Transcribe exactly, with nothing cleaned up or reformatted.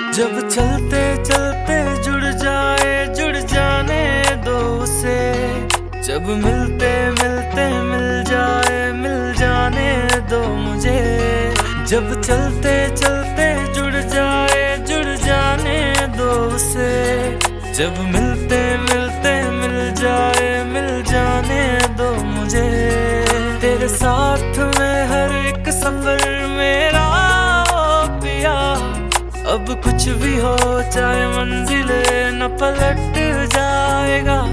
जब चलते चलते जुड़ जाए जुड़ जाने दो उसे, जब मिलते मिलते मिल जाए मिल जाने दो मुझे। जब चलते चलते जुड़ जाए जुड़ जाने दो उसे, जब मिलते मिलते मिल जाए मिल जाने दो मुझे। तेरे साथ में हर एक सफर मेरा हो पिया, अब कुछ भी हो चाहे मंजिल न पलट जाएगा।